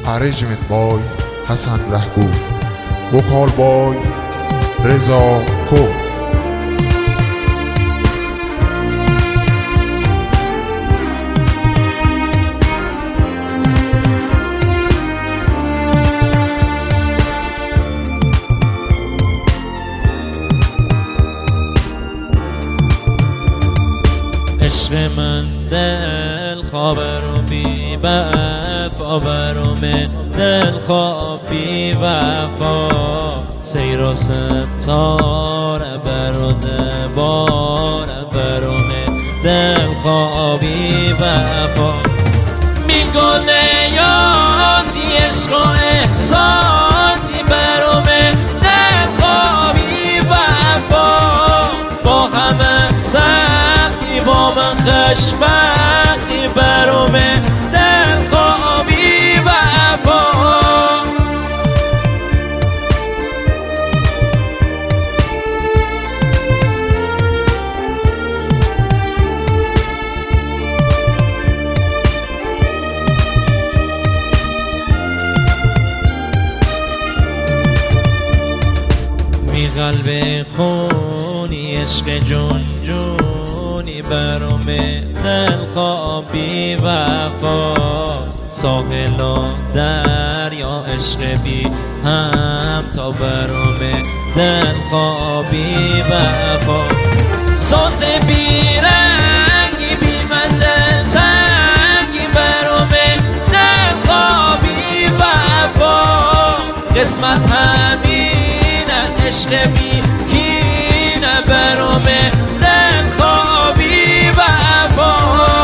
Arrangement boy Hassan Rahgoo, vocal boy Reza Ko. عشق من دل خواب رو بی وفا برومه دل خواب بی وفا سیر و ستاره برده باره برومه دل خواب بی وفا میگونه یاسی عشق و احساسی برومه دل خواب بی وفا با همه سختی با من خوشبختی برومه دل خوابی وفا می قلب خونی عشق جون جونی برومه دل خوابی وفا ساحل و دریا عشق بی هم تا برومه دل خوابی وفا ساز بی رنگی بی من دل تنگی برومه دل خوابی وفا قسمت همینه عشق بی کینه برومه دل خوابی وفا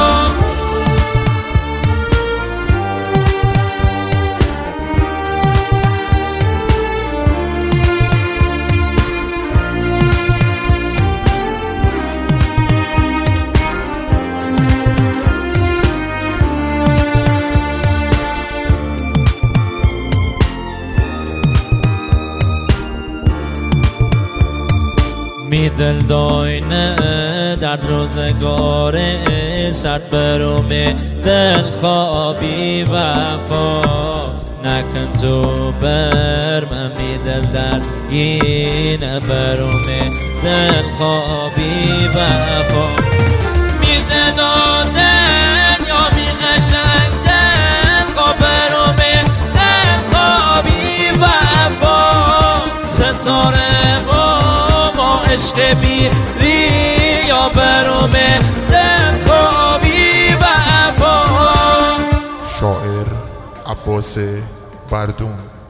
می دل داینه در روزگاره سرد برومه دل خوابی وفا نکن تو بر من می دل در اینه برومه دل خوابی وفا می دل یا می قشنگ دل خواب برومه دل خوابی وفا ستاره عشق بی ریا برومه دل خوابی وفا. شاعر عباس بردون.